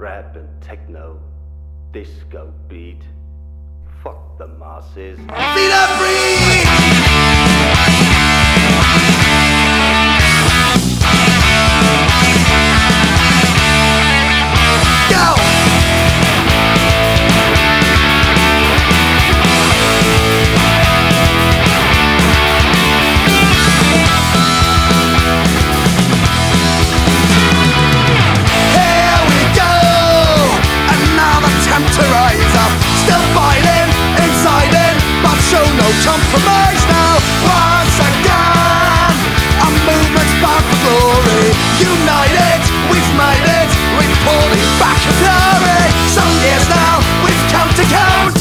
rap and techno, disco beat. Fuck the masses. Vida free! Go! Here we go! Another attempt to rise up. Still fighting, inciting, but show no compromise now. Once again, our movement's bound for glory. United, we've made it. We're pulling back a fury. Some years now, we've come to count,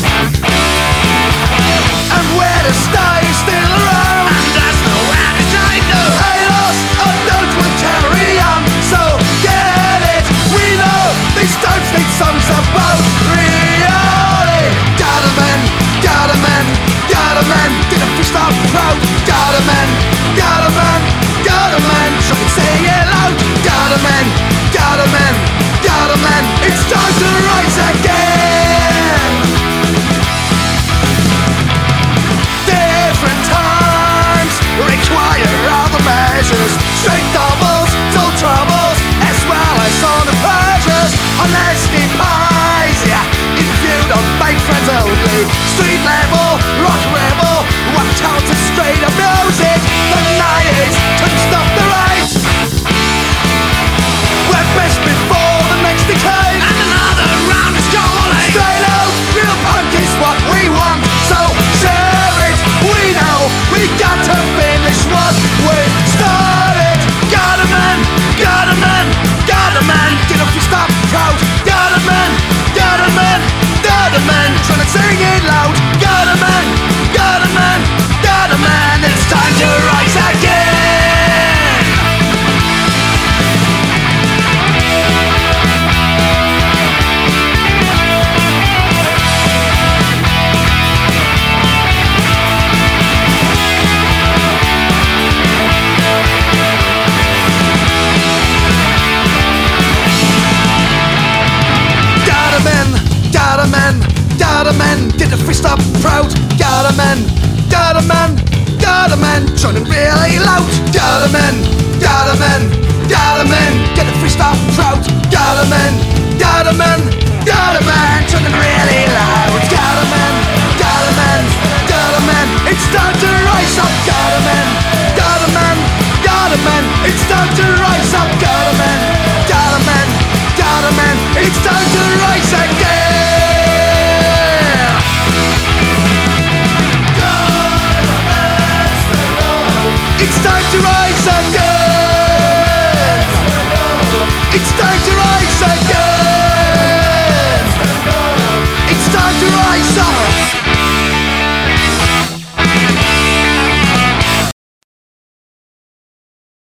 and we're to stay still around. And there's no appetite, no hate us, or don't we carry on? So get it, we know these don't need songs about reality. Got a man, got a man, got a man. Did a freestyle proud. Got a man, got a man, got a man. So we sing it loud. Got a man, got a man, got a man. It's time to rise again. Different times require other measures. Straight doubles, dull troubles, as well as on the pleasures. Honesty pies, yeah, if you don't make friends only. Street level, rock rebel, one count to straight up music. The 90s couldn't stop the race. We're best before the next decade, and another round is calling. Straight out, real punk is what we want. So share it, we know we got to finish what we started. Got a man, got a man, got a man. Get off your stop proud. Got a man, got a man, got a man. Trying to sing it loud. Got a man, got a man, got a man. It's time to rise again. Got a man, got a man, got a man. Did the freestyle proud. Got a man, got a man, got a man. Trying really loud. Got a man, got a man, got a man. Get the freestyle proud. Got a man, got a man, got a man. Trying really loud. Got a man, got a man, got a man. It's time to rise up. Got a man, got a man, got a man. It's time to rise up. Got a man, got a man, got a man. It's time to rise again.